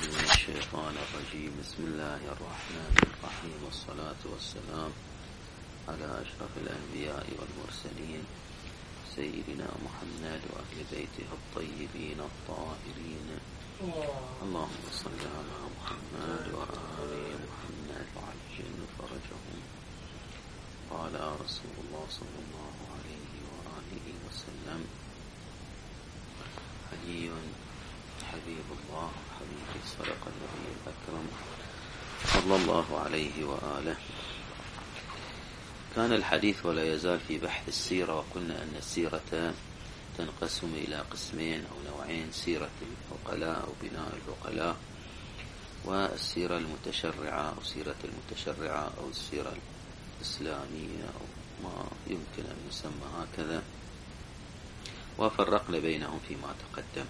من الشيطان الرجيم. بسم الله الرحمن الرحيم، والصلاة والسلام على أشرف الأنبياء والمرسلين سيدنا محمد وأهل بيته الطيبين الطاهرين. اللهم صل على محمد وآل محمد وعجل فرجهم. قال رسول الله صلى الله عليه وآله وسلم: علي حبيب الله حبيبي صدق النبي الأكرم صلى الله عليه وآله. كان الحديث ولا يزال في بحث السيرة، وقلنا أن السيرة تنقسم إلى قسمين أو نوعين: سيرة العقلاء أو بناء العقلاء، والسيرة المتشرعة أو سيرة المتشرعة أو السيرة الإسلامية أو ما يمكن أن يسمى هكذا، وفرقنا بينهم فيما تقدم.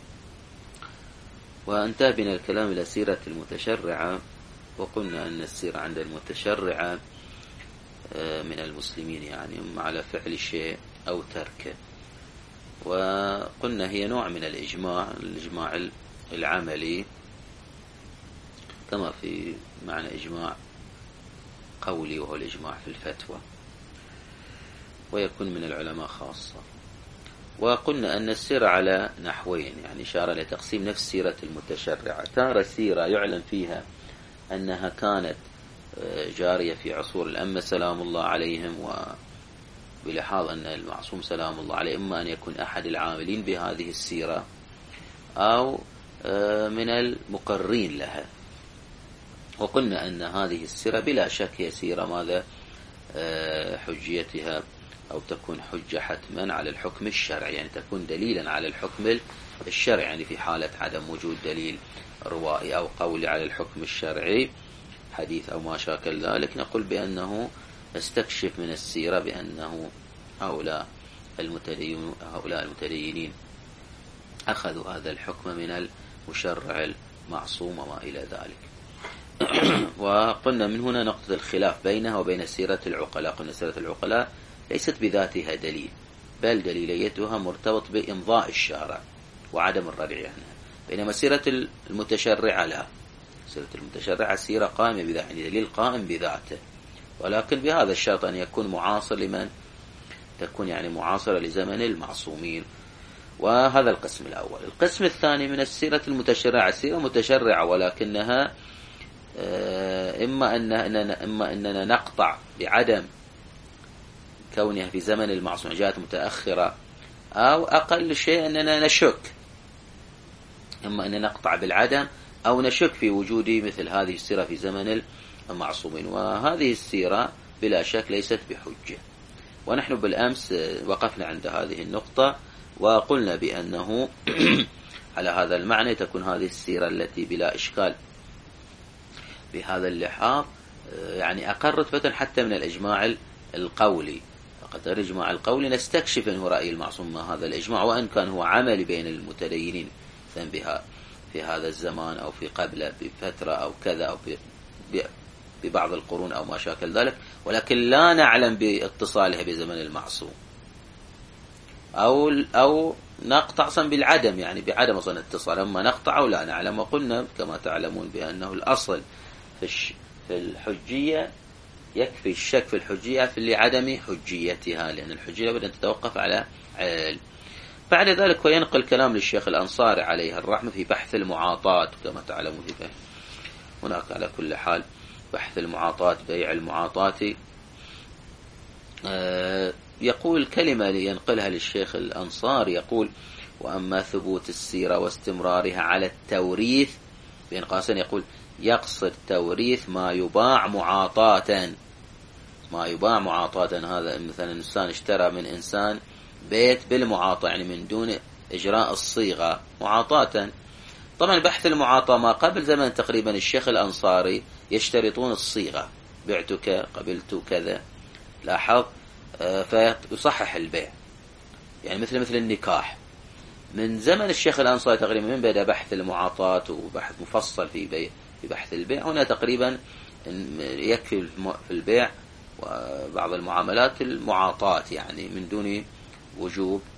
وانتهى بنا الكلام إلى سيرة المتشرعة، وقلنا أن السيرة عند المتشرعة من المسلمين يعني إما على فعل شيء أو تركه، وقلنا هي نوع من الإجماع العملي، كما في معنى إجماع قولي وهو الإجماع في الفتوى، ويكون من العلماء خاصة. وقلنا أن السيرة على نحوين، يعني إشارة لتقسيم نفس سيرة المتشرعة. تارة سيرة يعلم فيها أنها كانت جارية في عصور الأمة سلام الله عليهم، وبلحاظ أن المعصوم سلام الله عليه إما أن يكون أحد العاملين بهذه السيرة أو من المقرين لها. وقلنا أن هذه السيرة بلا شك هي سيرة ماذا حجيتها أو تكون حجة حتما على الحكم الشرعي، يعني تكون دليلا على الحكم الشرعي، يعني في حالة عدم وجود دليل روائي أو قولي على الحكم الشرعي حديث أو ما شاكل ذلك، نقول بأنه نستكشف من السيرة بأنه هؤلاء المتدينين أخذوا هذا الحكم من المشرع المعصوم وما إلى ذلك. وقلنا من هنا نقطة الخلاف بينها وبين سيرة العقلاء. قلنا سيرة العقلاء ليست بذاتها دليل، بل دليليتها مرتبط بإمضاء الشارع وعدم الردع عنها، بينما سيرة المتشرعة لا، سيرة المتشرعة سيرة قائمة بذاته، يعني دليل قائم بذاته، ولكن بهذا الشرط أن يكون معاصر لمن تكون يعني معاصرة لزمن المعصومين. وهذا القسم الأول. القسم الثاني من السيرة المتشرعة سيرة متشرعة ولكنها إما أننا نقطع بعدم كونها في زمن المعصوم، جاءت متأخرة، أو أقل شيء أننا نشك، إما أننا نقطع بالعدم أو نشك في وجود مثل هذه السيرة في زمن المعصومين. وهذه السيرة بلا شك ليست بحجة. ونحن بالأمس وقفنا عند هذه النقطة وقلنا بأنه على هذا المعنى تكون هذه السيرة التي بلا إشكال بهذا اللحاظ يعني أقل رتبة حتى من الإجماع القولي. فقد الإجماع القولي نستكشف أنه رأي المعصوم ما هذا الإجماع، وأن كان هو عملي بين المتدينين بها في هذا الزمان أو في قبله بفترة أو كذا أو ببعض القرون أو ما شاكل ذلك، ولكن لا نعلم باتصالها بزمن المعصوم، أو نقطع صن بالعدم، يعني بعدم أصلا اتصال، أما نقطع ولا نعلم. وقلنا كما تعلمون بأنه الأصل في الحجية يكفي الشك في الحجية لعدم حجيتها، لأن الحجية بدأت تتوقف على علم. بعد ذلك وينقل كلام للشيخ الأنصاري عليه الرحمة في بحث المعاطاة، كما تعلمون هناك على كل حال بحث المعاطاة، بيع المعاطاة. يقول كلمة لينقلها للشيخ الأنصاري، يقول: وأما ثبوت السيرة واستمرارها على التوريث، بين قاسين يقول يقصد توريث ما يباع معاطاة. ما يباع معاطاة هذا مثلا إنسان اشترى من إنسان بيت بالمعاطاة، يعني من دون إجراء الصيغة معاطاة. طبعا بحث المعاطاة ما قبل زمن تقريبا الشيخ الأنصاري يشترطون الصيغة، بعتك قبلت كذا، لاحظ، فيصحح البيع، يعني مثل النكاح. من زمن الشيخ الأنصاري تقريبا من بدأ بحث المعاطاة وبحث مفصل في بحث البيع، هنا تقريبا يكفي في البيع وبعض المعاملات المعاطاة، يعني من دون وجوب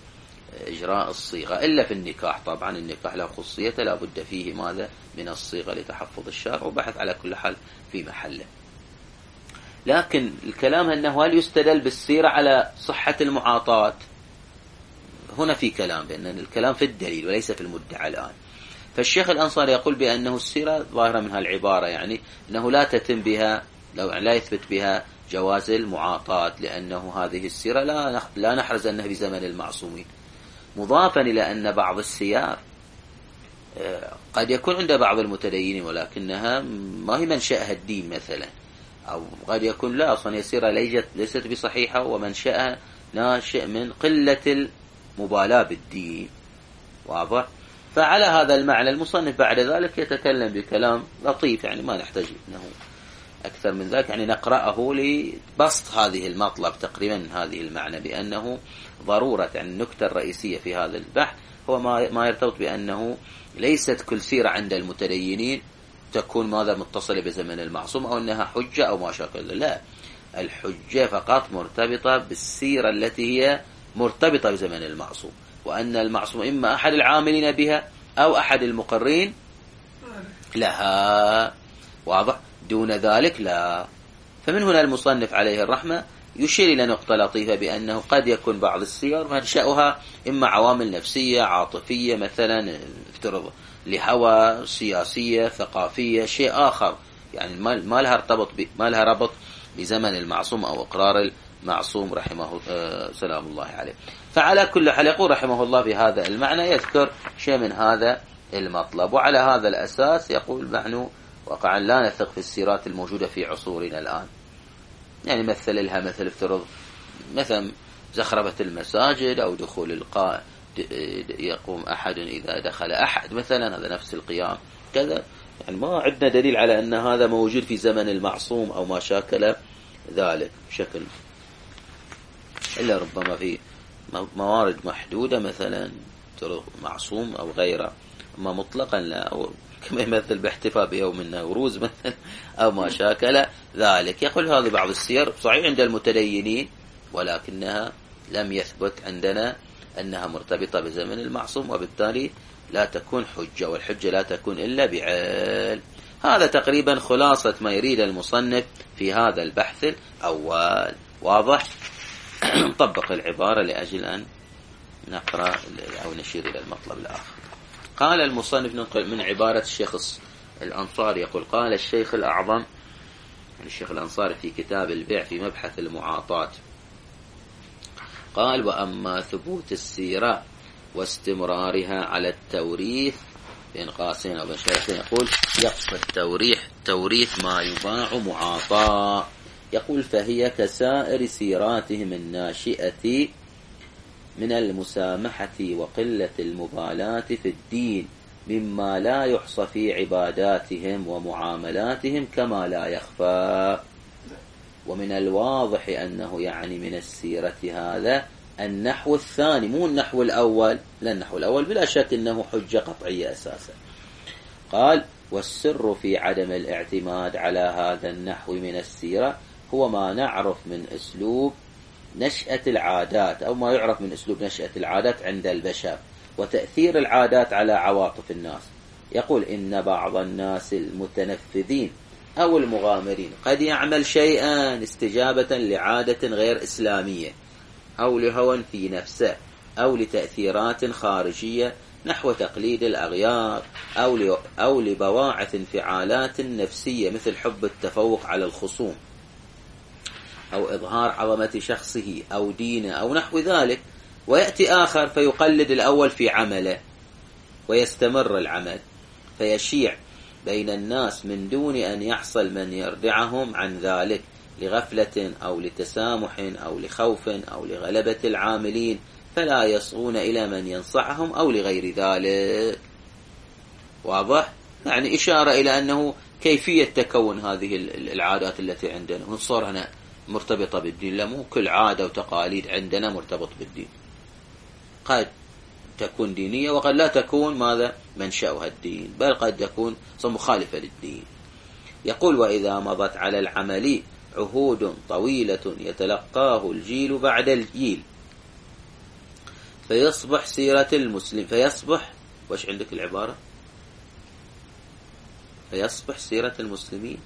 إجراء الصيغة، إلا في النكاح. طبعا النكاح له خصوصية لا بد فيه ماذا من الصيغة لتحفظ الشارع، وبحث على كل حال في محله. لكن الكلام أنه هل يستدل بالسيرة على صحة المعاطاة؟ هنا في كلام، بأن الكلام في الدليل وليس في المدعى الآن. فالشيخ الأنصاري يقول بأنه السيرة ظاهرة منها العبارة، يعني أنه لا تتم بها، لا يثبت بها جواز المعاطاة، لأنه هذه السيرة لا نحرز أنها بزمن المعصومين. مضافا إلى أن بعض السيار قد يكون عند بعض المتدينين ولكنها ما هي منشأها الدين مثلا، أو قد يكون لا، أصلا السيرة ليست بصحيحة ومنشأها ناشئ من قلة المبالاة بالدين. واضح؟ فعلى هذا المعنى المصنف بعد ذلك يتكلم بكلام لطيف، يعني ما نحتاج انه اكثر من ذلك، يعني نقرأه لبسط هذه المطلب تقريبا من هذه المعنى، بأنه ضرورة، يعني النكتة الرئيسية في هذا البحث هو ما يرتبط بأنه ليست كل سيرة عند المتدينين تكون ماذا متصلة بزمن المعصوم، أو أنها حجة أو ما شاكل. لا، الحجة فقط مرتبطة بالسيرة التي هي مرتبطة بزمن المعصوم، وأن المعصوم إما أحد العاملين بها أو أحد المقرين لها. واضح؟ دون ذلك لا. فمن هنا المصنف عليه الرحمة يشير إلى نقطة لطيفة، بأنه قد يكون بعض السير منشأها إما عوامل نفسية عاطفية، مثلا افترض لهوى، سياسية، ثقافية، شيء آخر، يعني ما لها ربط بزمن المعصوم أو إقرار المعصوم رحمه سلام الله عليه. فعلى كل حال يقول رحمه الله في هذا المعنى يذكر شيء من هذا المطلب، وعلى هذا الأساس يقول نحن واقعا لا نثق في السيرات الموجودة في عصورنا الآن. يعني مثل لها مثل افترض مثلا زخرفة المساجد أو دخول القاء، يقوم أحد إذا دخل أحد مثلا، هذا نفس القيام كذا، يعني ما عندنا دليل على أن هذا موجود في زمن المعصوم أو ما شاكل ذلك بشكل، إلا ربما في موارد محدودة مثلا معصوم أو غيره، أما مطلقا لا، أو كما يمثل باحتفاء بيوم النوروز مثلا أو ما شاكل ذلك. يقول هذه بعض السير صحيح عند المتدينين، ولكنها لم يثبت عندنا أنها مرتبطة بزمن المعصوم، وبالتالي لا تكون حجة، والحجة لا تكون إلا بعلم. هذا تقريبا خلاصة ما يريد المصنف في هذا البحث الأول. واضح؟ نطبق العبارة لأجل أن نقرأ أو نشير إلى المطلب الآخر. قال المصنف، ننقل من عبارة الشيخ الأنصاري، يقول قال الشيخ الأعظم الشيخ الأنصاري في كتاب البيع في مبحث المعاطاة، قال وأما ثبوت السيرة واستمرارها على التوريث بين قاسين أو بين شرطين، يقول يقصد توريث ما يباع معاطاة، يقول فهي كسائر سيراتهم الناشئة من المسامحة وقلة المبالاة في الدين، مما لا يحصى في عباداتهم ومعاملاتهم كما لا يخفى. ومن الواضح أنه يعني من السيرة هذا النحو الثاني، مو النحو الأول، لا النحو الأول بلا شك أنه حجة قطعية أساسا. قال والسر في عدم الاعتماد على هذا النحو من السيرة هو ما نعرف من أسلوب نشأة العادات، أو ما يعرف من أسلوب نشأة العادات عند البشر وتأثير العادات على عواطف الناس. يقول إن بعض الناس المتنفذين أو المغامرين قد يعمل شيئا استجابة لعادة غير إسلامية أو لهوى في نفسه أو لتأثيرات خارجية نحو تقليد الأغيار أو لبواعث انفعالات نفسية مثل حب التفوق على الخصوم أو إظهار عظمة شخصه أو دينه أو نحو ذلك، ويأتي آخر فيقلد الأول في عمله ويستمر العمل فيشيع بين الناس من دون أن يحصل من يردعهم عن ذلك لغفلة أو لتسامح أو لخوف أو لغلبة العاملين، فلا يصغون إلى من ينصحهم أو لغير ذلك. واضح؟ يعني إشارة إلى أنه كيفية تكون هذه العادات التي عندنا ونصور هنا مرتبطة بالدين. لا، مو كل عادة وتقاليد عندنا مرتبط بالدين، قد تكون دينية وقد لا تكون ماذا منشأها الدين، بل قد تكون مخالفة للدين. يقول وإذا مضت على العمل عهود طويلة يتلقاه الجيل بعد الجيل فيصبح سيرة المسلم، فيصبح وش عندك العبارة؟ فيصبح سيرة المسلمين.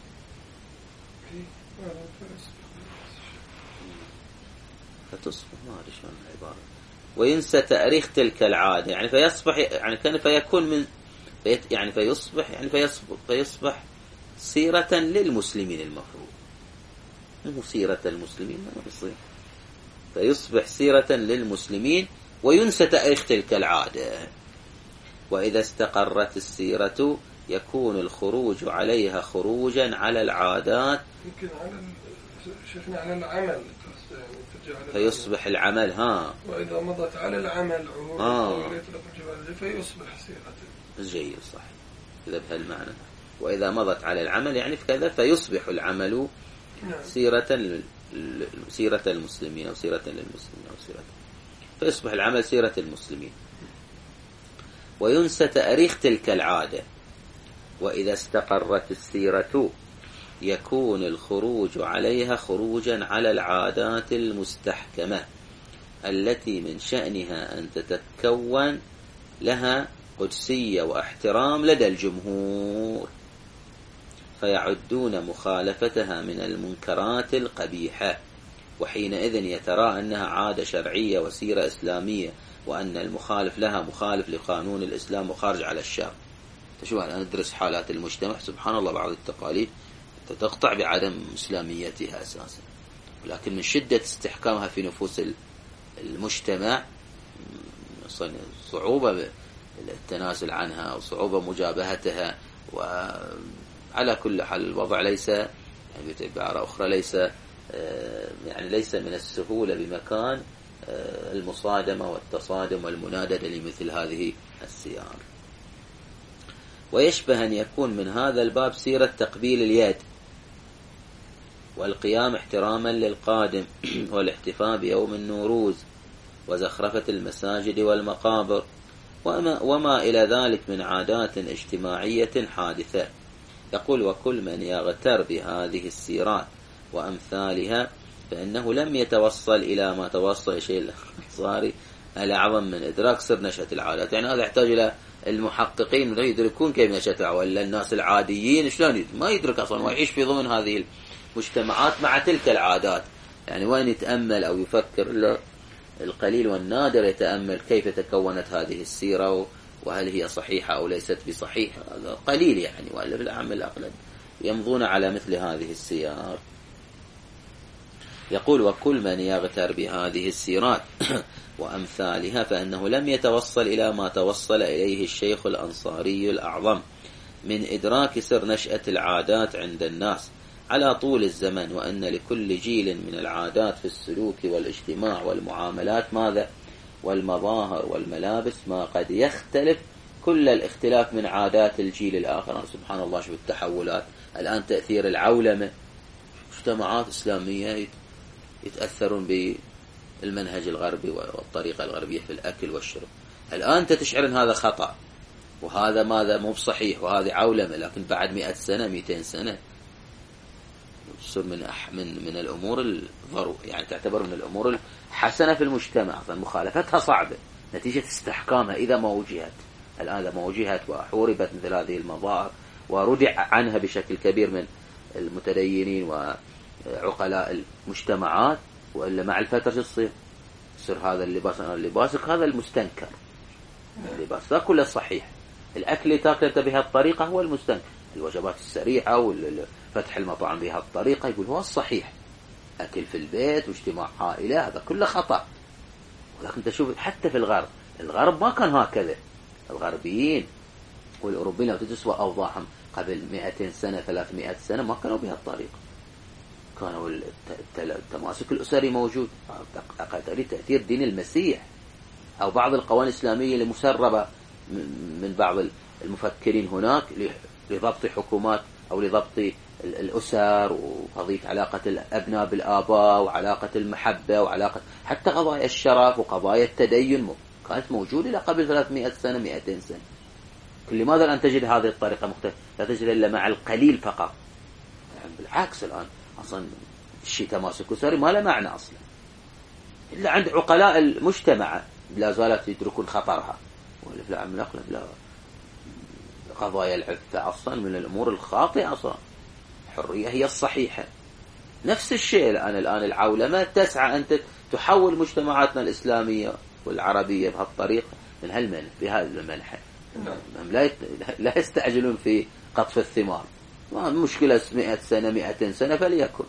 فتصبح ما أدري شلون العبارة. وينسى تاريخ تلك العادة، يعني فيصبح، يعني كان فيكون من يعني فيصبح، يعني فيصبح سيرة للمسلمين، المفروض مو سيرة المسلمين، ما بيصير. فيصبح سيرة للمسلمين وينسى تاريخ تلك العادة. وإذا استقرت السيرة يكون الخروج عليها خروجا على العادات. يمكن شفنا على العمل، فيصبح العمل وإذا مضت على العمل عهود فيصبح سيرة. جيد، صح، إذا بهالمعنى. وإذا مضت على العمل يعني في كذا، فيصبح العمل سيرة المسلمين أو سيرة للمسلمين أو سيرة، فيصبح العمل سيرة المسلمين. وينسى تاريخ تلك العادة. وإذا استقرت السيرة يكون الخروج عليها خروجا على العادات المستحكمة التي من شأنها أن تتكون لها قدسية واحترام لدى الجمهور، فيعدون مخالفتها من المنكرات القبيحة، وحينئذ يتراءى أنها عادة شرعية وسيرة إسلامية، وأن المخالف لها مخالف لقانون الإسلام وخارج على الشرع. تشوف الآن ندرس حالات المجتمع، سبحان الله بعض التقاليد تقطع بعدم إسلاميتها أساسا، ولكن من شدة استحكامها في نفوس المجتمع صعوبة التنازل عنها أو صعوبة مجابهتها. وعلى كل حال الوضع ليس، يعني بعبارة أخرى ليس يعني ليس من السهولة بمكان المصادمة والتصادم والمناددة لمثل هذه السيار. ويشبه أن يكون من هذا الباب سيرة تقبيل اليد والقيام احتراما للقادم والاحتفاء بيوم النوروز وزخرفة المساجد والمقابر وما إلى ذلك من عادات اجتماعية حادثة. يقول: وكل من يغتر بهذه السيرات وأمثالها فإنه لم يتوصل إلى ما توصل شيء الأنصاري الأعظم من إدراك سر نشأة العادات. يعني هذا يحتاج إلى المحققين يدركون كيف نشأتها، ولا الناس العاديين شلون ما يدرك أصلا ويعيش في ضمن هذه المجتمعات مع تلك العادات. يعني وين يتأمل أو يفكر، إلا القليل والنادر يتأمل كيف تكونت هذه السيرة وهل هي صحيحة أو ليست بصحيحة. هذا قليل يعني، وإلا في الأعم الأغلب يمضون على مثل هذه السيار. يقول: وكل من يغتر بهذه السيرات وأمثالها فإنه لم يتوصل إلى ما توصل إليه الشيخ الأنصاري الأعظم من إدراك سر نشأة العادات عند الناس على طول الزمن، وأن لكل جيل من العادات في السلوك والاجتماع والمعاملات ماذا؟ والمظاهر والملابس ما قد يختلف كل الاختلاف من عادات الجيل الآخر. سبحان الله، شوف التحولات الآن، تأثير العولمة، مجتمعات إسلامية يتأثرون بالمنهج الغربي والطريقة الغربية في الأكل والشرب. الآن أنت تشعر أن هذا خطأ وهذا ماذا مو بصحيح وهذه عولمة، لكن بعد 100 سنة 200 سنة تصير من الأمور الضرورية، يعني تعتبر من الأمور الحسنة في المجتمع. أصلا مخالفتها صعبة نتيجة استحكامها إذا ما وجهت. الآن إذا ما وجهت وحوربت مثل هذه المظاهر وردع عنها بشكل كبير من المتدينين وعقلاء المجتمعات، وإلا مع الفترة تصير هذا اللباس هذا المستنكر. اللباس ذا كله صحيح، الأكل اللي تاكله بهالطريقة هو المستنكر، الوجبات السريعة وفتح المطاعم بهالطريقة يقول هو الصحيح، أكل في البيت واجتماع عائلة هذا كله خطأ. ولكن تشوف حتى في الغرب ما كان هكذا. الغربيين والأوروبيين لو تسوى أوضاعهم قبل 200 سنة 300 سنة ما كانوا بهالطريقة، كانوا التماسك الأسري موجود، تأثير دين المسيح أو بعض القوانين الإسلامية المسربة من بعض المفكرين هناك لضبط حكومات أو لضبط الأسر وقضية علاقة الأبناء بالآباء وعلاقة المحبة وعلاقة حتى قضايا الشرف وقضايا التدين كانت موجودة إلى قبل 300 سنة 200 سنة. لماذا الآن تجد هذه الطريقة مختلفة؟ لا تجد إلا مع القليل فقط. يعني بالعكس الآن أصلا الشيء تماسك أسري ما له معنى أصلا إلا عند عقلاء المجتمع لا زالت يدركون خطرها. في العالم الأخلاق لا، قضايا العفة أصلا من الأمور الخاطئة أصلا، الحرية هي الصحيحة. نفس الشيء الآن العولمة تسعى أن تحول مجتمعاتنا الإسلامية والعربية بهالطريقة من هالمنح بهذا المنحة. لا يستعجلون في قطف الثمار. ما مشكلة 100 سنة 200 سنة فليكن،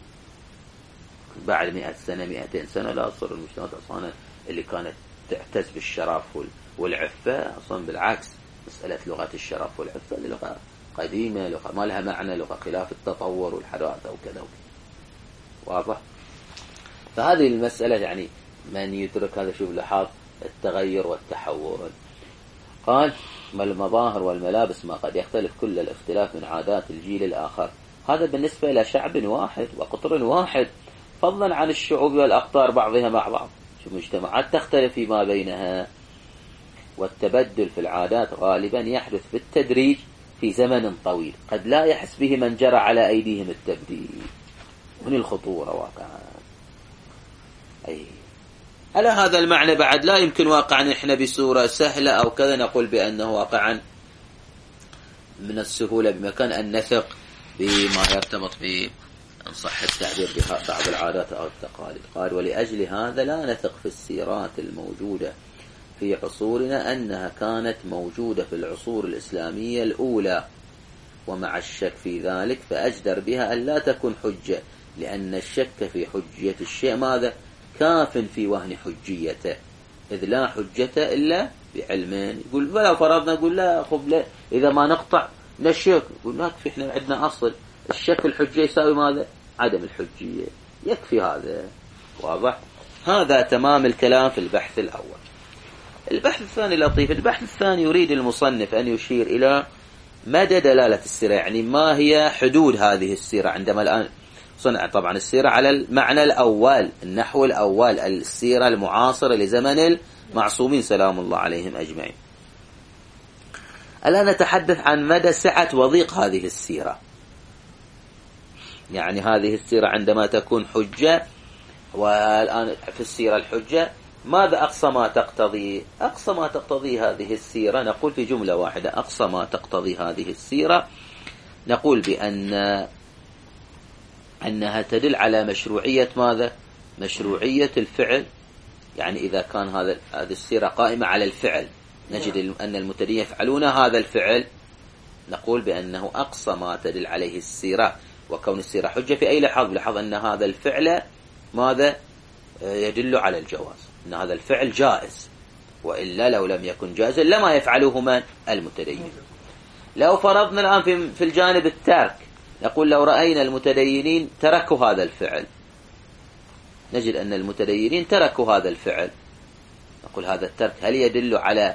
بعد 100 سنة 200 سنة لا تصير المجتمعات أصلا اللي كانت تعتز بالشرف والعفة أصلا بالعكس. مسألة لغة الشرف والعفة لغة قديمة، لغة ما لها معنى، لغة خلاف التطور والحداثة وكذا. واضح؟ فهذه المسألة يعني من يدرك هذا شوف لحاظ التغير والتحول. قال ما المظاهر والملابس ما قد يختلف كل الاختلاف من عادات الجيل الآخر، هذا بالنسبة إلى شعب واحد وقطر واحد، فضلا عن الشعوب والأقطار بعضها مع بعض. شوف مجتمعات تختلف فيما بينها. والتبدل في العادات غالبا يحدث بالتدريج في زمن طويل قد لا يحس به من جرى على أيديهم التبديل. من الخطورة واقعا. على هذا المعنى بعد لا يمكن واقعا إحنا بصورة سهلة أو كذا نقول بأنه واقعا من السهولة بمكان أن نثق بما يرتبط إن صح التعبير ببعض العادات أو التقاليد. قال ولأجل هذا لا نثق في السيرات الموجودة في عصورنا أنها كانت موجودة في العصور الإسلامية الأولى، ومع الشك في ذلك فأجدر بها أن لا تكون حجة، لأن الشك في حجية الشيء ماذا؟ كاف في وهن حجيته، إذ لا حجة إلا بعلمين. يقول فلو فرضنا نقول لا خب لا، إذا ما نقطع نشك يقول لا يكفي، إحنا عندنا أصل الشك في الحجية يساوي ماذا؟ عدم الحجية، يكفي هذا. واضح؟ هذا تمام الكلام في البحث الأول. البحث الثاني لطيف. البحث الثاني يريد المصنف أن يشير إلى مدى دلالة السيرة، يعني ما هي حدود هذه السيرة عندما الآن صنع طبعا السيرة على المعنى الأول، النحو الأول، السيرة المعاصرة لزمن المعصومين سلام الله عليهم أجمعين. الآن نتحدث عن مدى سعة وضيق هذه السيرة، يعني هذه السيرة عندما تكون حجة، والآن في السيرة الحجة ماذا أقصى ما تقتضي؟ أقصى ما تقتضي هذه السيرة نقول في جملة واحدة، أقصى ما تقتضي هذه السيرة نقول أنها تدل على مشروعية ماذا؟ مشروعية الفعل. يعني إذا كان هذه السيرة قائمة على الفعل، نجد أن المتدين يفعلون هذا الفعل، نقول بأنه أقصى ما تدل عليه السيرة. وكون السيرة حجة في أي لحظ، بلحظ أن هذا الفعل ماذا؟ يدل على الجواز، أن هذا الفعل جائز، وإلا لو لم يكن جائزا لما يفعله من؟ المتدين. لو فرضنا الآن في الجانب الترك، نقول لو رأينا المتدينين تركوا هذا الفعل، نجد أن المتدينين تركوا هذا الفعل، نقول هذا الترك هل يدل على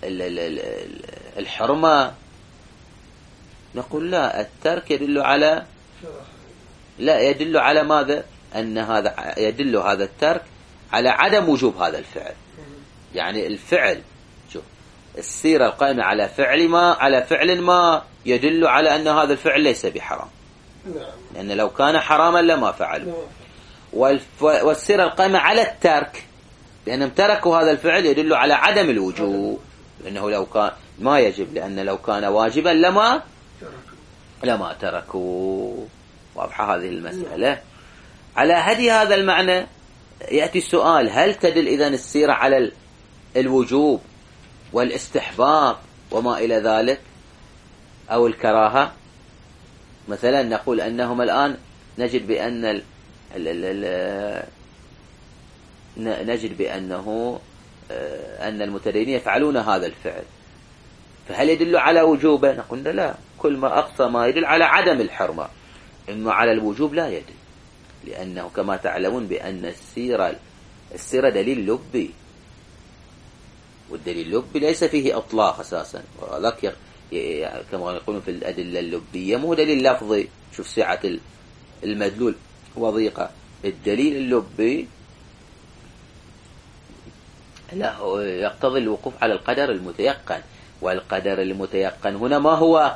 الحرمة؟ نقول لا، الترك يدل على يدل على ماذا؟ أن هذا يدل هذا الترك على عدم وجوب هذا الفعل. يعني الفعل، شوف السيرة القائمة على فعل ما يدل على أن هذا الفعل ليس بحرام، لأن لو كان حراما لما فعله. والسيرة القائمة على الترك، لأنهم تركوا هذا الفعل يدل على عدم الوجوب، لأنه لو كان ما يجب، لأن لو كان واجبا لما تركوا. واضحة هذه المسألة. على هدي هذا المعنى يأتي السؤال: هل تدل إذن السيرة على الوجوب والاستحباب وما إلى ذلك أو الكراهة؟ مثلا نقول أنهم الآن نجد بأنه أن المتدينين يفعلون هذا الفعل، فهل يدل على وجوبه؟ نقول لا، كل ما أقصى ما يدل على عدم الحرمة، إما على الوجوب لا يدل، لأنه كما تعلمون بأن السيرة دليل لبي، والدليل اللبي ليس فيه إطلاق أساسا، وذلك كما يقولون في الأدلة اللبية مو دليل لفظي. شوف سعة المدلول وضيقة الدليل اللبي، لا يقتضي الوقوف على القدر المتيقن. والقدر المتيقن هنا ما هو؟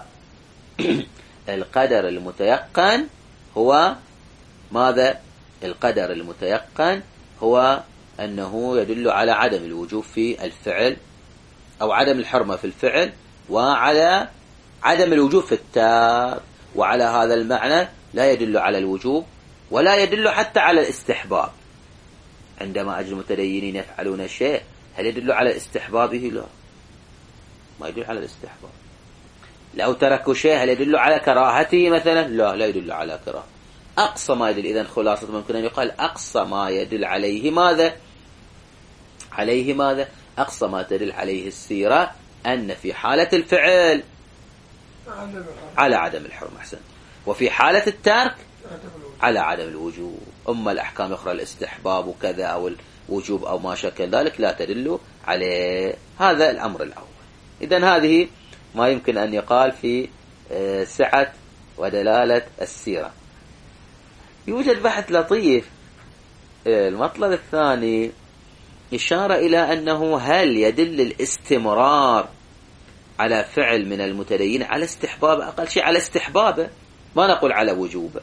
القدر المتيقن هو ماذا؟ القدر المتيقن هو أنه يدل على عدم الوجوب في الفعل أو عدم الحرمة في الفعل، وعلى عدم الوجوب في التارك. وعلى هذا المعنى لا يدل على الوجوب ولا يدل حتى على الاستحباب. عندما أجل المتدينين يفعلون شيء هل يدل على استحبابه؟ لا، ما يدل على الاستحباب. لو تركوا شيء هل يدل على كراهته مثلا؟ لا، لا يدل على كراهة. أقصى ما يدل، إذن خلاصة ممكن أن يقال أقصى ما يدل عليه ماذا؟ عليه ماذا؟ أقصى ما تدل عليه السيرة أن في حالة الفعل على عدم الحرمة، أحسن، وفي حالة الترك على عدم الوجوب. أما الأحكام الأخرى الاستحباب وكذا أو الوجوب أو ما شكل ذلك لا تدل عليه. هذا الأمر الأول. إذن هذه ما يمكن أن يقال في سعة ودلالة السيرة. يوجد بحث لطيف، المطلب الثاني إشارة إلى أنه هل يدل الاستمرار على فعل من المتدين على استحبابه؟ أقل شيء على استحبابه، ما نقول على وجوبه.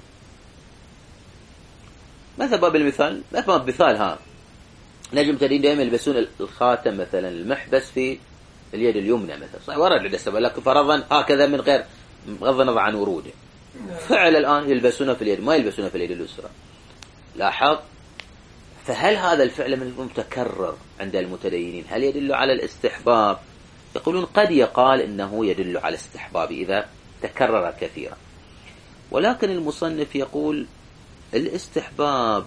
مثلا باب المثال، مثال ها نجم المتدين دائما يلبسون الخاتم مثلا المحبس في اليد اليمنى مثلا، صحيح ورد عند السبب، لكن فرضا هكذا من غير بغض النظر عن وروده. فعل الآن يلبسونه في اليد، ما يلبسونه في اليد اليسرى. لاحظ، فهل هذا الفعل من متكرر عند المتدينين هل يدل على الاستحباب؟ يقولون قد يقال إنه يدل على الاستحباب إذا تكرر كثيرا، ولكن المصنف يقول الاستحباب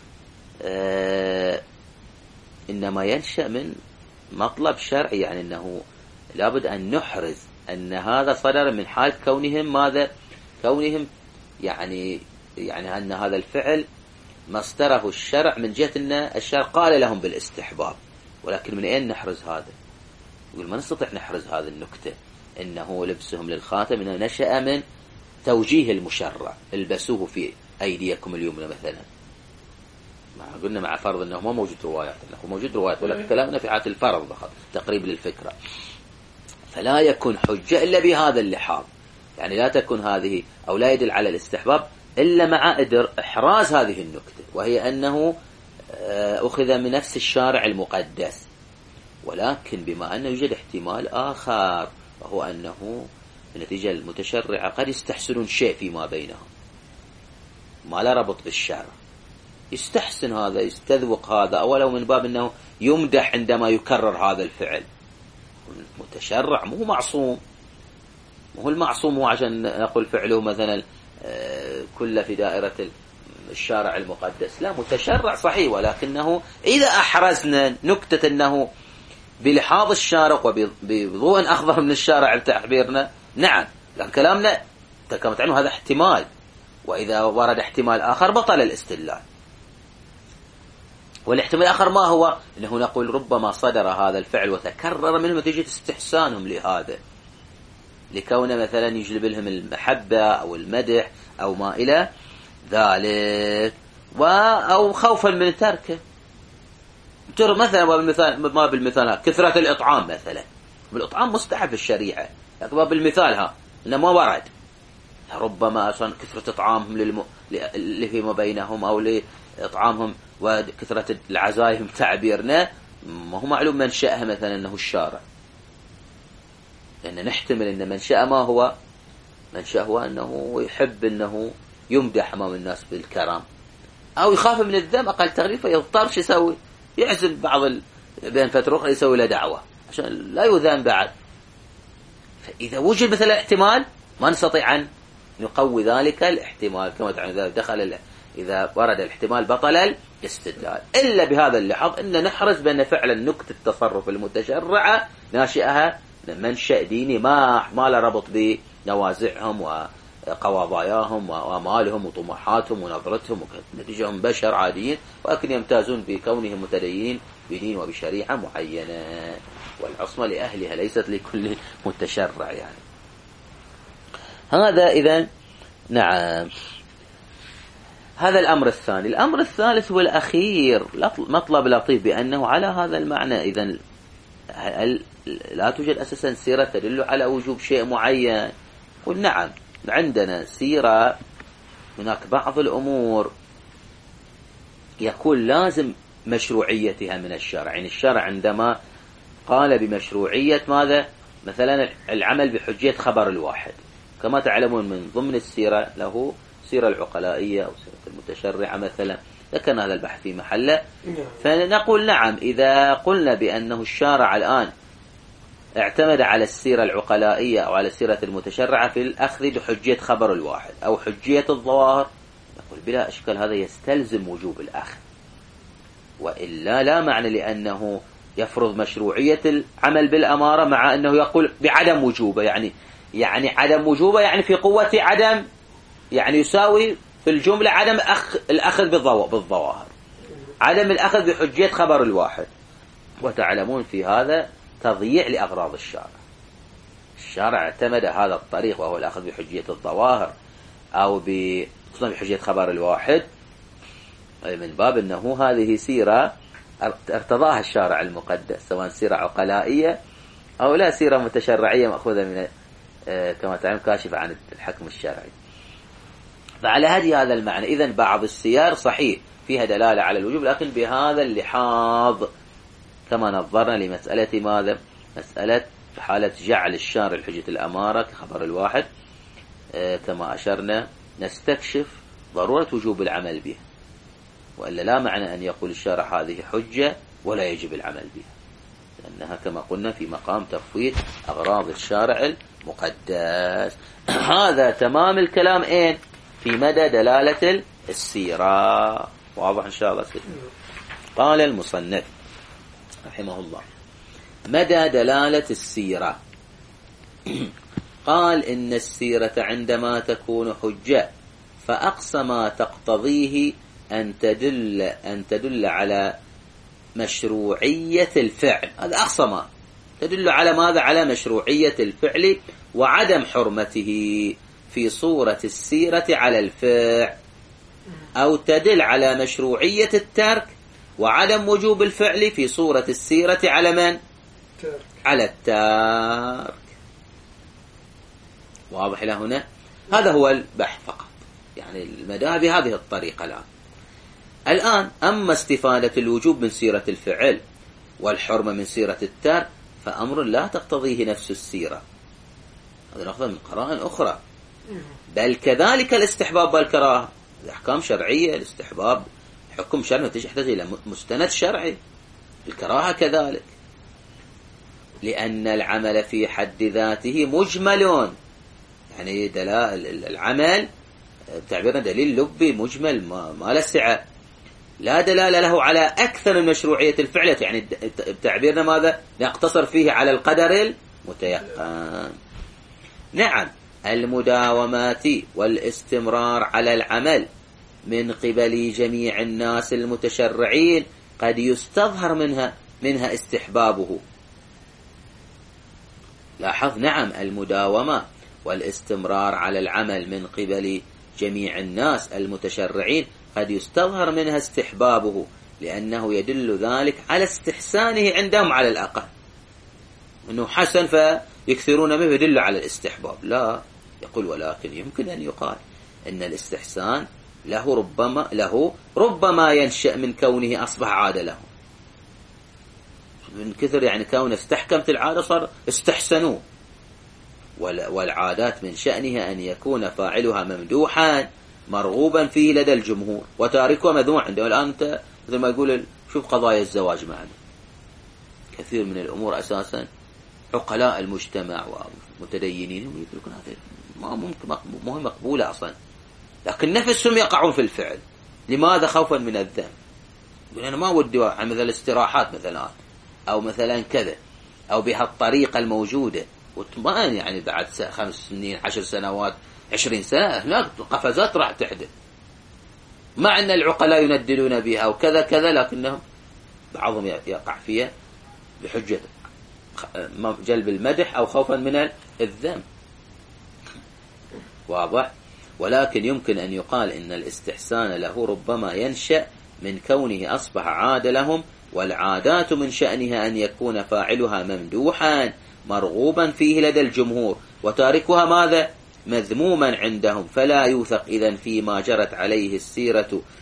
إنما ينشأ من مطلب شرعي، يعني أنه لابد أن نحرز أن هذا صدر من حال كونهم ماذا؟ كونهم يعني أن هذا الفعل مصدره الشرع من جهة أن الشرع قال لهم بالاستحباب. ولكن من أين نحرز هذا؟ يقول ما نستطيع نحرز هذه النكتة، إنه لبسهم للخاتم إنه نشأ من توجيه المشرع، البسوه في أيديكم اليمنى مثلا. قلنا مع فرض أنه ما موجود روايات، أنه موجود روايات، ولكن كلامنا في حالة الفرض فقط تقريب للفكرة. فلا يكون حجة إلا بهذا اللحاظ، يعني لا تكون هذه أو لا يدل على الاستحباب إلا مع إحراز هذه النكتة، وهي أنه أخذ من نفس الشارع المقدس. ولكن بما أنه يوجد احتمال آخر، وهو أنه النتيجة المتشرعة قد يستحسنون شيء فيما بينهم ما لا ربط بالشرع، يستحسن هذا، يستذوق هذا، أولو من باب أنه يمدح عندما يكرر هذا الفعل. متشرع مو معصوم، مو المعصوم هو عشان نقول فعله مثلا كل في دائرة الشارع المقدس، لا، متشرع صحيح، ولكنه إذا أحرزنا نكتة أنه بلحاظ الشارع وبضوء أخضر من الشارع بتعبيرنا، نعم، لكن كلامنا تكلمت عنه هذا احتمال، وإذا ورد احتمال آخر بطل الاستدلال. والاحتمال الآخر ما هو؟ أنه نقول ربما صدر هذا الفعل وتكرر منهم نتيجة استحسانهم لهذا، لكونه مثلا يجلب لهم المحبة أو المدح أو ما إلى ذلك، أو خوفا من تركه. مثلا ما بالمثال كثرة الإطعام مثلا، بالإطعام مستحب في الشريعة، لكن ما بالمثال إنه ما ورد. ربما أصلا كثرة إطعامهم اللي فيما بينهم أو لإطعامهم وكثرة العزائم تعبيرنا ما هو معلوم منشأها مثلا أنه الشارع، لأن نحتمل أن منشأ ما هو منشأ هو أنه يحب أنه يمدح أمام الناس بالكرام، أو يخاف من الذم أقل تغليفة، يضطر شو يسوي؟ يعزم بعض بين فترة أخرى يسوي له دعوة عشان لا يذم بعد. فإذا وجد مثلا احتمال ما نستطيع أن نقوي ذلك الاحتمال، كما تعلم دخل إذا ورد الاحتمال بطل الاستدلال، إلا بهذا اللحظ أن نحرز بأن فعلا نكتة التصرف المتشرعة ناشئها من منشأ ديني ما لا ربط بنوازعهم وقواضاياهم وأمالهم وطموحاتهم ونظرتهم، نتيجهم بشر عاديين، ولكن يمتازون بكونهم متدينين بدين وبشريعة معينة، والعصمة لأهلها ليست لكل متشرع. يعني هذا إذن نعم، هذا الأمر الثاني. الأمر الثالث والأخير مطلب لطيف بأنه على هذا المعنى إذن لا توجد أساسا سيرة تدل على وجوب شيء معين. قل نعم، عندنا سيرة، هناك بعض الأمور يكون لازم مشروعيتها من الشرع. يعني الشرع عندما قال بمشروعية ماذا؟ مثلا العمل بحجية خبر الواحد، كما تعلمون من ضمن السيرة له سيرة العقلائية أو سيرة المتشرعة مثلا، ذكرنا هذا البحث في محله. فنقول نعم، إذا قلنا بأنه الشارع الآن اعتمد على السيرة العقلائية أو على السيرة المتشرعة في الأخذ بحجية خبر الواحد أو حجية الظواهر، نقول بلا إشكال هذا يستلزم وجوب الأخذ، وإلا لا معنى لأنه يفرض مشروعية العمل بالأمارة مع أنه يقول بعدم وجوبه. يعني عدم وجوبه يعني في قوة عدم، يعني يساوي في الجملة عدم الأخذ بالظواهر، عدم الأخذ بحجية خبر الواحد. وتعلمون في هذا تضييع لأغراض الشارع. الشارع اعتمد هذا الطريق وهو الأخذ بحجية الظواهر أو بحجية خبر الواحد من باب أنه هذه سيرة ارتضاها الشارع المقدس، سواء سيرة عقلائية أو لا سيرة متشرعية مأخوذة من كما تعلم كاشفة عن الحكم الشرعي. فعلى هذا المعنى إذن بعض السيار صحيح فيها دلالة على الوجوب، لكن بهذا اللحاظ كما نظرنا لمسألة ماذا؟ مسألة حالة جعل الشارع الحجة الأمارة كخبر الواحد، كما أشرنا نستكشف ضرورة وجوب العمل بها، وإلا لا معنى أن يقول الشارع هذه حجة ولا يجب العمل بها، لأنها كما قلنا في مقام تفويت أغراض الشارع المقدس. هذا تمام الكلام في مدى دلالة السيرة. واضح إن شاء الله سيدنا. قال المصنف رحمه الله: مدى دلالة السيرة. قال إن السيرة عندما تكون حجة فأقصى ما تقتضيه أن تدل على مشروعية الفعل. هذا أقصى ما تدل على ماذا؟ على مشروعية الفعل وعدم حرمته في صورة السيرة على الفعل، أو تدل على مشروعية الترك وعدم وجوب الفعل في صورة السيرة على من؟ على الترك. واضح إلى هنا؟ هذا هو البحث فقط، يعني المدى بهذه الطريقة. الآن أما استفادة الوجوب من سيرة الفعل والحرمة من سيرة الترك فأمر لا تقتضيه نفس السيرة، هذا نأخذ من قرائن أخرى. بل كذلك الاستحباب والكراهة، الأحكام شرعية، الاستحباب حكم شرعي تحتاج إلى مستند شرعي، الكراهة كذلك، لأن العمل في حد ذاته مجمل. يعني دلائل العمل بتعبيرنا دليل لبي مجمل ما له سعة، لا دلالة له على أكثر من مشروعية الفعل، يعني بتعبيرنا ماذا؟ نقتصر فيه على القدر المتيقن. نعم، المداومات والاستمرار على العمل من قبل جميع الناس المتشرعين قد يستظهر منها استحبابه. لاحظ، نعم، المداومة والاستمرار على العمل من قبل جميع الناس المتشرعين قد يستظهر منها استحبابه، لأنه يدل ذلك على استحسانه عندهم على الأقل، أنه حسن فيكثرون منه يدل على الاستحباب. لا، يقول ولكن يمكن أن يقال أن الاستحسان له ربما ينشأ من كونه أصبح عادة له، من كثر يعني كونه استحكمت العادة صار استحسنوا. والعادات من شأنها أن يكون فاعلها ممدوحا مرغوبا فيه لدى الجمهور وتاركها مذموما عنده. الآن أنت مثل ما يقول شوف قضايا الزواج معنا، كثير من الأمور أساسا عقلاء المجتمع ومتدينين يقولون هذا ما ممكن مقبولة أصلا، لكن نفسهم يقعون في الفعل. لماذا؟ خوفا من الذنب. يقول أنا ما ودي مثل الاستراحات مثلا أو مثلا كذا أو بهالطريقة الموجودة، وما يعني بعد 5 سنين 10 سنوات 20 سنة هناك قفزات راح تحدث، مع أن العقلاء يندلون بها وكذا كذا، لكنهم بعضهم يقع فيها بحجة جلب المدح أو خوفا من الذنب. واضح؟ ولكن يمكن أن يقال إن الاستحسان له ربما ينشأ من كونه أصبح عادة لهم، والعادات من شأنها أن يكون فاعلها ممدوحا مرغوبا فيه لدى الجمهور وتاركها ماذا؟ مذموما عندهم، فلا يوثق إذن فيما جرت عليه السيرة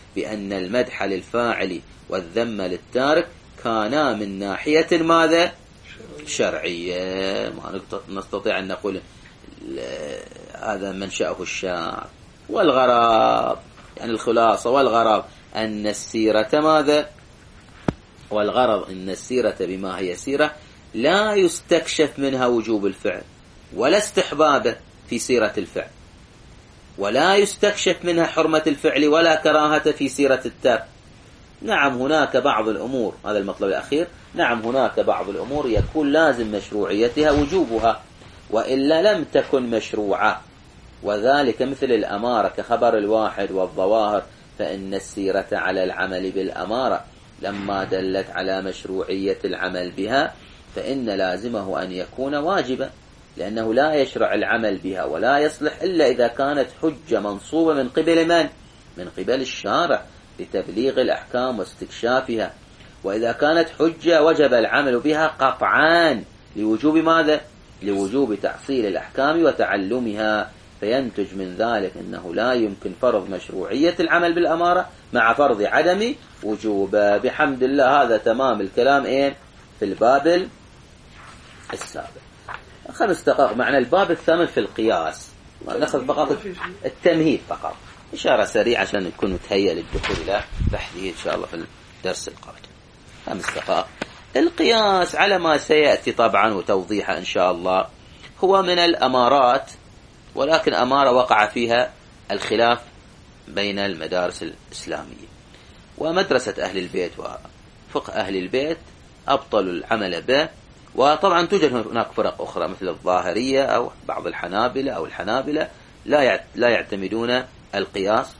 بأن المدح للفاعل والذم للتارك كانا من ناحية ماذا؟ شرعية. ما نستطيع أن نقول هذا منشأه الشرع. والغرض يعني الخلاصة والغرض أن السيرة ماذا؟ والغرض أن السيرة بما هي سيرة لا يستكشف منها وجوب الفعل ولا استحبابه في سيرة الفعل، ولا يستكشف منها حرمة الفعل ولا كراهة في سيرة الترك. نعم هناك بعض الأمور، هذا المطلب الأخير، نعم هناك بعض الأمور يكون لازم مشروعيتها وجوبها وإلا لم تكن مشروعة، وذلك مثل الأمارة كخبر الواحد والظواهر، فإن السيرة على العمل بالأمارة لما دلت على مشروعية العمل بها فإن لازمه أن يكون واجبا، لأنه لا يشرع العمل بها ولا يصلح إلا إذا كانت حجة منصوبة من قبل من؟ من قبل الشارع لتبليغ الأحكام واستكشافها. وإذا كانت حجة وجب العمل بها قطعان لوجوب ماذا؟ لوجوب تحصيل الأحكام وتعلمها، فينتج من ذلك أنه لا يمكن فرض مشروعية العمل بالأمارة مع فرض عدم وجوبه. بحمد الله هذا تمام الكلام في الباب السابق. 5 دقائق معنا الباب الثامن في القياس، نأخذ فقط التمهيد فقط، إشارة سريعة عشان نكون متهيئ للدخول إلى بحثه إن شاء الله في الدرس القادم. 5 دقائق. القياس على ما سيأتي طبعا وتوضيحه إن شاء الله هو من الأمارات، ولكن أمارة وقع فيها الخلاف بين المدارس الإسلامية. ومدرسة أهل البيت وفقه أهل البيت أبطلوا العمل به، وطبعا توجد هناك فرق أخرى مثل الظاهرية أو بعض الحنابلة أو الحنابلة لا يعتمدون القياس.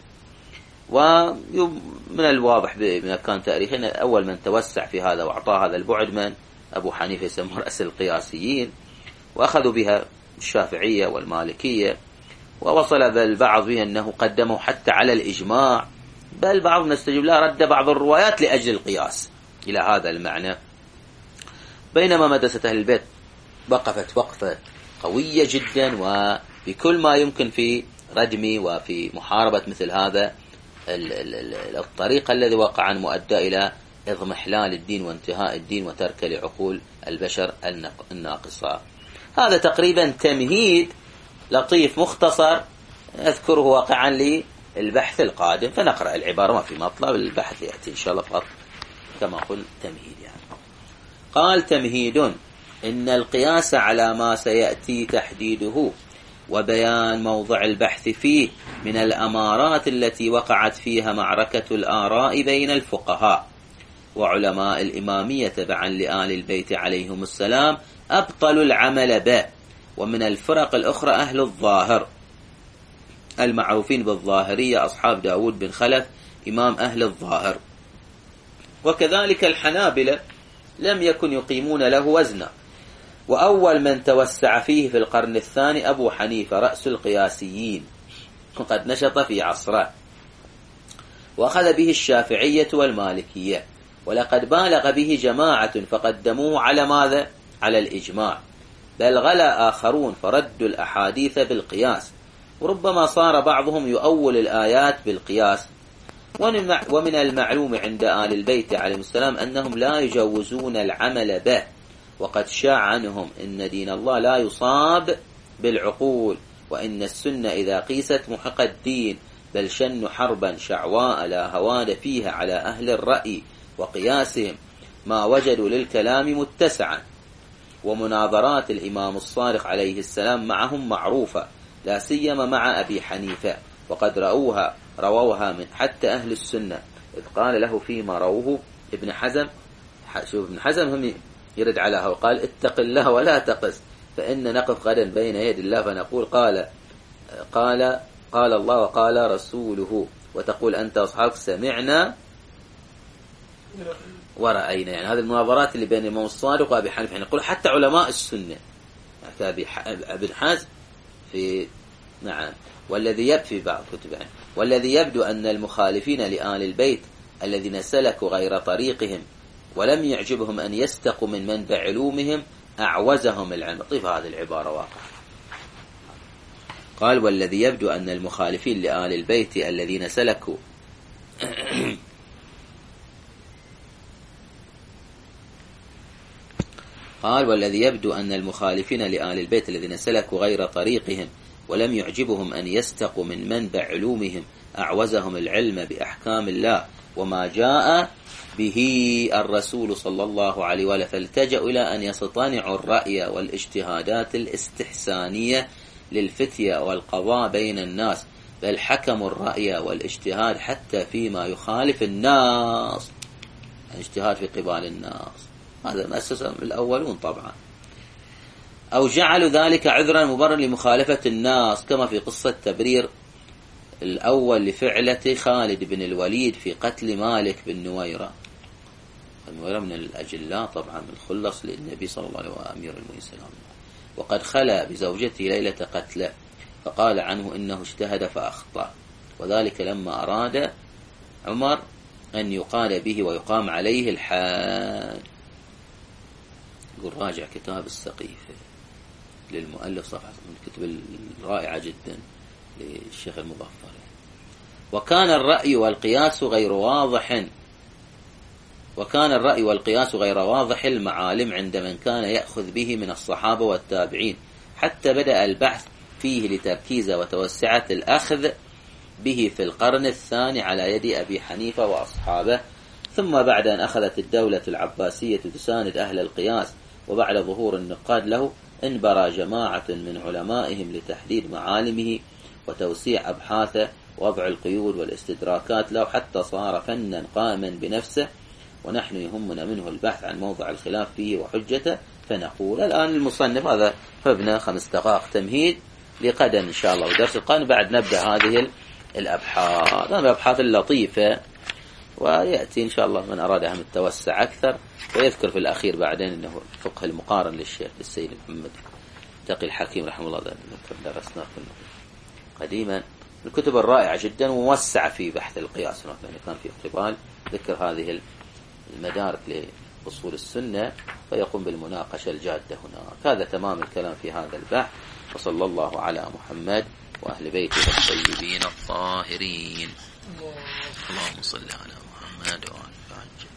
ومن الواضح بمكان تاريخنا أول من توسع في هذا وأعطاه هذا البعد من أبو حنيفة يسمى رأس القياسيين، وأخذوا بها الشافعية والمالكية، ووصل البعض بها أنه قدموا حتى على الإجماع، بل بعض نستجيب لا رد بعض الروايات لأجل القياس إلى هذا المعنى. بينما مدرسة أهل البيت وقفت وقفة قوية جدا وبكل ما يمكن في ردم وفي محاربة مثل هذا الطريق الذي وقع عن مؤدى إلى اضمحلال الدين وانتهاء الدين وترك لعقول البشر الناقصة. هذا تقريبا تمهيد لطيف مختصر أذكره واقعا للبحث القادم، فنقرأ العبارة ما في مطلب، البحث يأتي إن شاء الله فقط كما قلت تمهيد يعني. قال تمهيد: إن القياس على ما سيأتي تحديده وبيان موضع البحث فيه من الأمارات التي وقعت فيها معركة الآراء بين الفقهاء وعلماء الإمامية تبعا لآل البيت عليهم السلام أبطلوا العمل به. ومن الفرق الأخرى أهل الظاهر المعروفين بالظاهرية أصحاب داود بن خلف إمام أهل الظاهر، وكذلك الحنابلة لم يكن يقيمون له وزنا. وأول من توسع فيه في القرن الثاني أبو حنيفة رأس القياسيين، وقد نشط في عصره، وأخذ به الشافعية والمالكية، ولقد بالغ به جماعة فقدموه على ماذا؟ على الإجماع، بل غلا آخرون فردوا الأحاديث بالقياس، وربما صار بعضهم يؤول الآيات بالقياس. ومن المعلوم عند آل البيت عليهم السلام أنهم لا يجوزون العمل به، وقد شاع عنهم إن دين الله لا يصاب بالعقول، وإن السنة إذا قيست محق الدين، بل شن حربا شعواء لا هوان فيها على أهل الرأي وقياسهم ما وجدوا للكلام متسعا. ومناظرات الإمام الصادق عليه السلام معهم معروفة، لا سيما مع أبي حنيفة، وقد رووها من حتى أهل السنة، إذ قال له فيما رووه ابن حزم، شوف ابن حزم هم يرد عليها وقال اتق الله ولا تقس، فإن نقف غدا بين يد الله فنقول قال الله وقال رسوله، وتقول أنت وأصحابك سمعنا ورأينا. يعني هذه المناظرات اللي بين الإمام الصادق وأبي حنيفة، يعني نقول حتى علماء السنة ابن حزم في نعم، والذي يبدو بعض كتب يعني، والذي يبدو أن المخالفين لآل البيت الذين سلكوا غير طريقهم ولم يعجبهم أن يستقوا من منبع علومهم أعوزهم العلم. طيب هذه العبارة واقع. قال والذي يبدو أن المخالفين لآل البيت الذين سلكوا قال: والذي يبدو أن المخالفين لآل البيت الذين سلكوا غير طريقهم ولم يعجبهم أن يستقوا من منبع علومهم أعوزهم العلم بأحكام الله وما جاء به الرسول صلى الله عليه وآله، فالتجأوا إلى أن يصطنعوا الرأي والاجتهادات الاستحسانية للفتية والقضاء بين الناس، بل حكموا الرأي والاجتهاد حتى فيما يخالف الناس، الاجتهاد في قبال الناس، هذا مؤسسهم الأولون طبعا. أو جعلوا ذلك عذرا مبررا لمخالفة الناس، كما في قصة تبرير الأول لفعلة خالد بن الوليد في قتل مالك بن نويرة. النويرة من الأجلاء طبعا، من الخلص للنبي صلى الله عليه وسلم أمير المؤمنين، وقد خلى بزوجته ليلة قتله، فقال عنه إنه اجتهد فأخطأ، وذلك لما أراد عمر أن يقال به ويقام عليه الحاد. يقول راجع كتاب السقيفة للمؤلف، صفحة من الكتب الرائعة جدا للشيخ المظفر. وكان الرأي والقياس غير واضح المعالم عند من كان يأخذ به من الصحابة والتابعين، حتى بدأ البحث فيه لتركيز وتوسعة الأخذ به في القرن الثاني على يد أبي حنيفة وأصحابه. ثم بعد أن أخذت الدولة العباسية تساند أهل القياس، وبعد ظهور النقاد له، انبرى جماعة من علمائهم لتحديد معالمه وتوسيع أبحاثه ووضع القيود والاستدراكات له، حتى صار فنا قائما بنفسه، ونحن يهمنا منه البحث عن موضع الخلاف فيه وحجته. فنقول الآن المصنف هذا فبنا 5 دقائق تمهيد لقدم إن شاء الله، ودرس القادم بعد نبدأ هذه الأبحاث اللطيفة، ويأتي إن شاء الله من أراد أن يتوسع أكثر ويذكر في الأخير بعدين أنه الفقه المقارن للشيخ السيد محمد تقي الحكيم رحمه الله، درسناه قديما. الكتب الرائعة جدا وموسعة في بحث القياس، يعني كان في اقتبال ذكر هذه المدارك لأصول السنة، فيقوم بالمناقشة الجادة هنا. هذا تمام الكلام في هذا البحث، وصلى الله على محمد وأهل بيته الطيبين الطاهرين. اللهم صل على محمد وعلى آله.